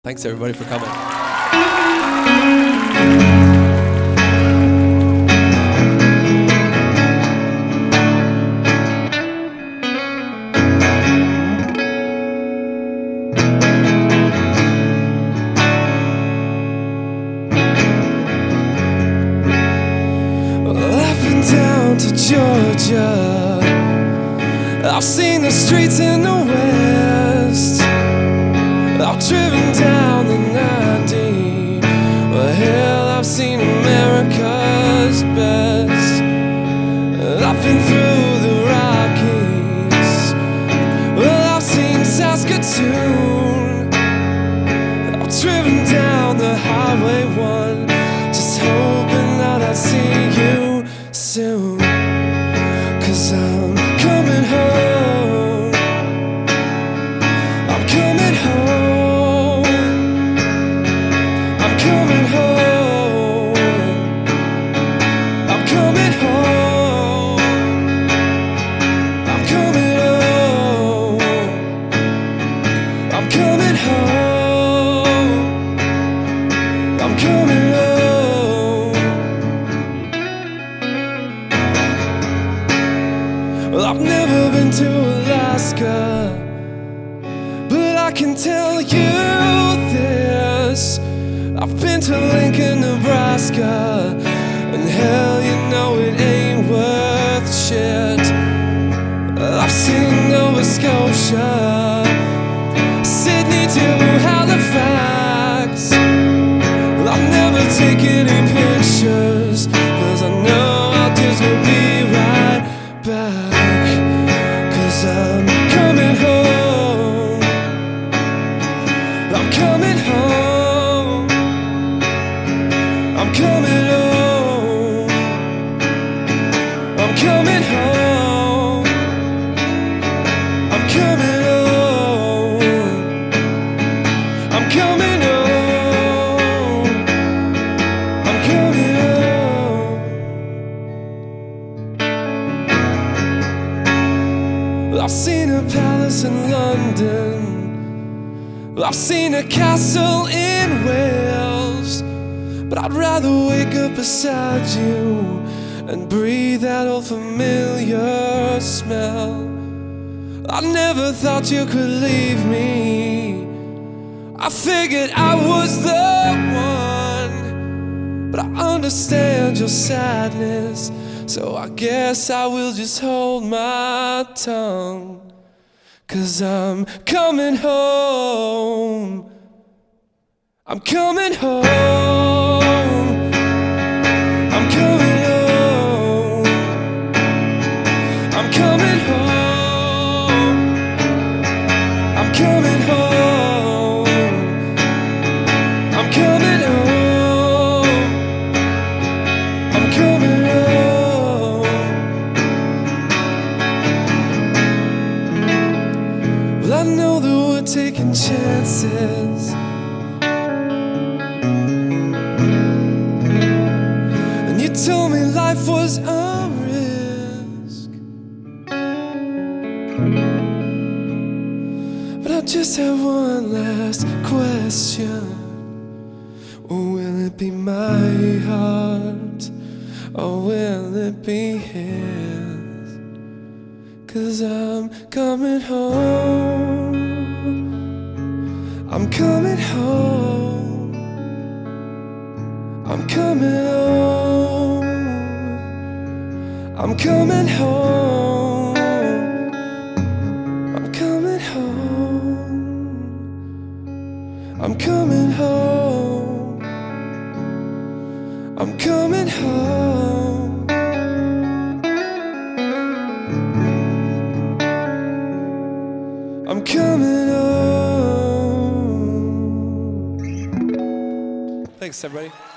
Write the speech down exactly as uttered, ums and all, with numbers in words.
Thanks everybody for coming. Up and down to Georgia, I've seen the streets in the west. I've driven down the ninety. Well, hell, I've seen America's best. I've been through the Rockies. Well, I've seen Saskatoon. I've driven down the Highway one, just hoping that I'd see you soon. 'Cause I'm coming home. I'm coming home. I'm coming home. I'm coming home. I'm coming home. I'm coming home. I'm coming home. Well, I've never been to Alaska, but I can tell you this: I've been to Lincoln, Nebraska, and hell, you know it ain't worth shit. I've seen Nova Scotia, Sydney to Halifax. Well, I'll never take any pictures, 'cause I know I'll just be right back. 'Cause I'm coming home. I'm coming home. I'm coming home. I'm coming home. I'm coming home. I'm coming home. I'm coming home. Well, I've seen a palace in London. Well, I've seen a castle in Wales, but I'd rather wake up beside you and breathe that old familiar smell. I never thought you could leave me. I figured I was the one, but I understand your sadness, so I guess I will just hold my tongue. 'Cause I'm coming home. I'm coming home. I'm coming home. I'm coming home. I'm coming home. I'm coming home. I'm coming home. Well, I know that we're taking chances, and you told me life was a risk, but I just have one last question. Will it be my heart, or will it be his? 'Cause I'm coming home. I'm coming home. I'm coming home. I'm coming home. I'm coming home. I'm coming home. I'm coming home. I'm coming home. Thanks everybody.